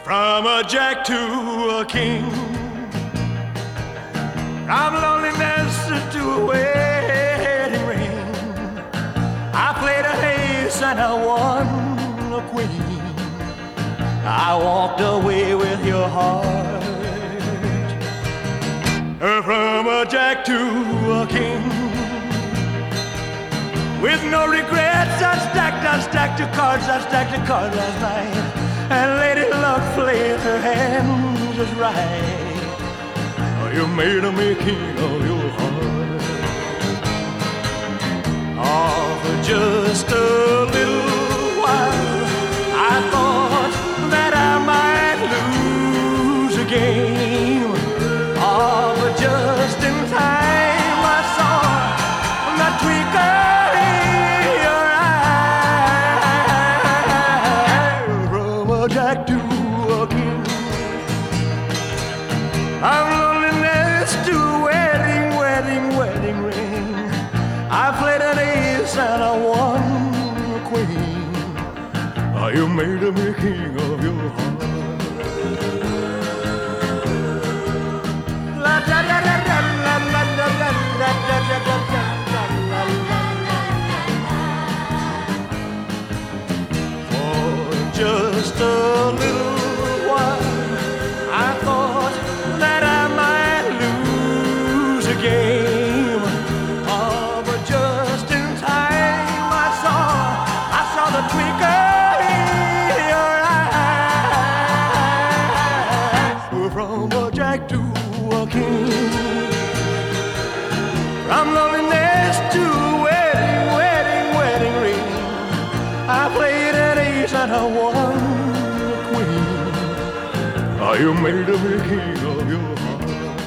From a jack to a king, from loneliness to a wedding ring. I played an ace and I won a queen. I walked away with your heart. From a jack to a king, with no regrets, I stacked the cards last night. And Lady Luck played her hand just right. Oh, you made me king of your heart. Oh, for just a little while, I thought that I might lose a game. Oh, but just in time I saw that twinkle in your eye. From a jack to a king, from loneliness to wedding ring. I played an ace and I won a queen. Oh, you made me king of your heart. For just a little while, I thought that I might lose a game. Oh, but just in time I saw the twinkle in your eye. From a jack to a king, from loneliness to wedding ring. I played an ace and I won a queen. Oh, you made me king of your heart.